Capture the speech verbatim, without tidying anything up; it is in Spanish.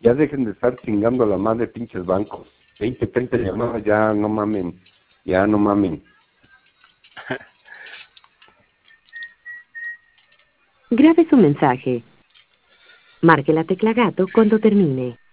Ya dejen de estar chingando a la madre pinches bancos. veinte, treinta llamadas, ya no mamen. Ya no mamen. Grabe su mensaje. Marque la tecla gato cuando termine.